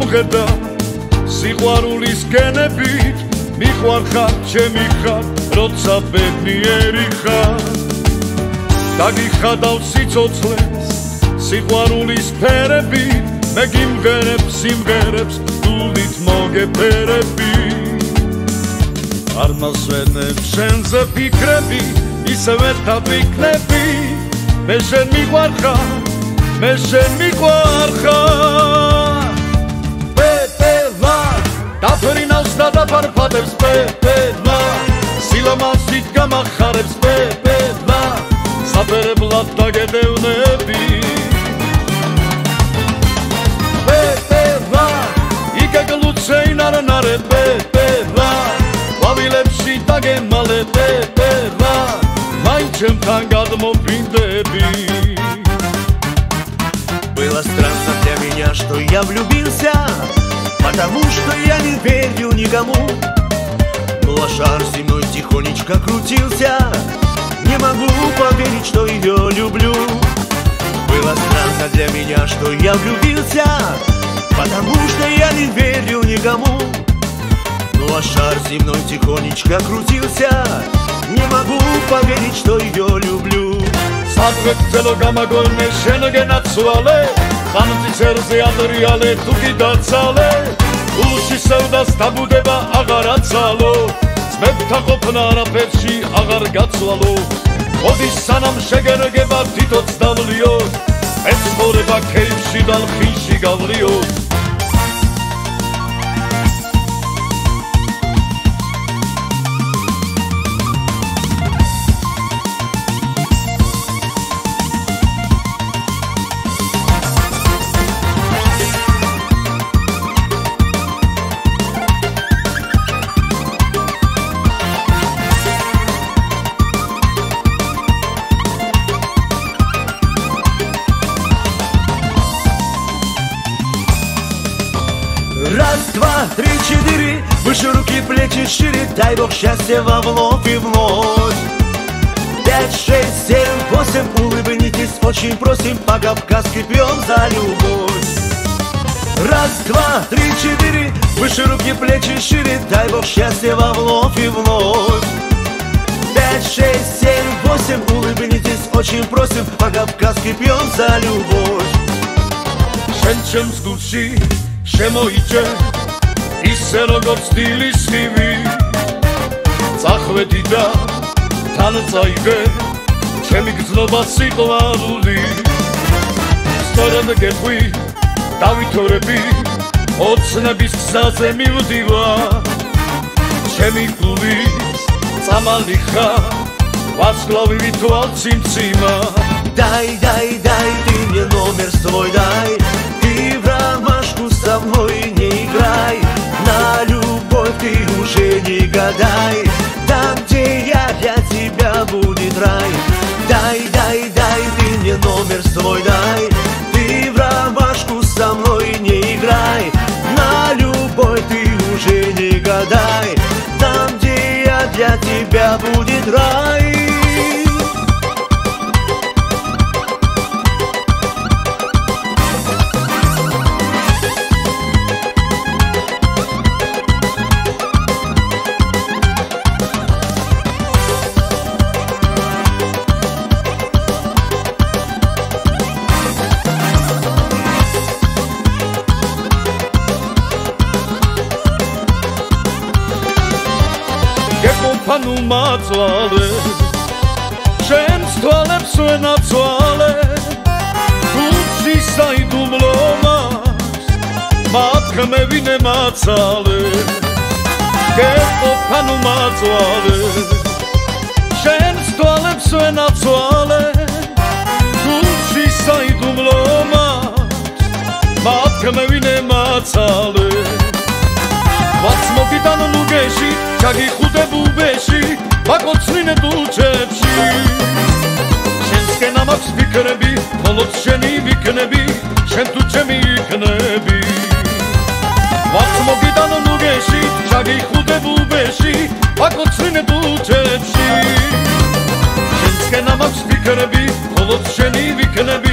მივხედა სიყვარულის გენებით მიყვარხარ ჩემი ხარ როცა ბედნიერი ხარ დაგიხადავ სიცოცხლეს სიყვარულის ფერებით მე გიმღერებ სიმღერებს გულით მოგეფერები არ მასვენებ შენზე ფიქრები ისევე დავიქნები მე შენ მიყვარხარ მე შენ მიყვარხარ პეპელა დაფრინავს და დაფარფატებს პეპელა სილამაზით გამახარებს პეპელა საფერებლად დაგედევნები პეპელა იგეგლუცეინარნარე პეპელა ყვავილებში დაგემალე პეპელა მაინც ჩემთან გადმოფინდები Было странно для меня, что я влюбился, потому что я не верю никому. Но шар земной тихонечко крутился, не могу поверить, что ее люблю. Было странно для меня, что я влюбился, потому что я не верю никому. Ну а шар земной тихонечко крутился, не могу поверить, что ее люблю. საგრძელო გამაგონე შენ გენაცვალე ხანძისერზე ადრიალე თუ კი დაცალე ულში სევდას დაბუდება აღარ აცალო ძმებთან ყოფნა არაფერში აღარ გაცვალო მოდი სანამ შეგერგება თვითოც დავლიო ეცხოვრება ქეიფში და ხიში გავლიო Раз, два, три, четыре, выше руки, плечи шире, дай Бог счастья вам вновь и вновь. 5, 6, 7, 8, улыбнитесь, очень просим, по-кавказски пьем за любовь. Раз, два, три, четыре, выше руки, плечи шире, дай Бог счастья вам вновь и вновь. 5, 6, 7, 8, улыбнитесь, очень просим, по-кавказски пьем за любовь. შენ ჩემს გულში შემოიჭე ისე როგორც დილის ხივი წახვედი და თან წაიგე ჩემი გრძნობა სიყვარული სწორედ გეხვი დავითორები ოცნების გზაზე მივდივარ ჩემი გულის წამალი ხარ ვარსკვლავი ვითვალ ციმციმა Дай, дай, дай, ты мне номер свой дай. Ты в ромашку со мной не играй. На любовь ты уже не гадай. Там, где я, для тебя будет рай. Дай, дай, дай, ты мне номер свой дай. Ты в ромашку со мной не играй. На любовь ты уже не гадай. Там, где я, для тебя будет рай. ანუ მაწვალე შენს თვალებს ვენაცვალე გულში საიდუმლო მას მათქმევინე მაცალე გეყოფ ანუ მაწვალე შენს თვალებს ვენაცვალე გულში საიდუმლო მას მათქმევინე მაცალე ვაც მოგიდან ლუგეში ჩაგიხუდებულბეში ვაკოცრინე დულჩებში შენსკენ ამაქვს ფიქრები მხოლოდ შენი ვიქნები შენ თუ ჩემი იქნები ვაც მოგიდან ლუგეში ჩაგიხუდებულბეში ვაკოცრინე დულჩებში შენსკენ ამაქვს ფიქრები მხოლოდ შენი ვიქნები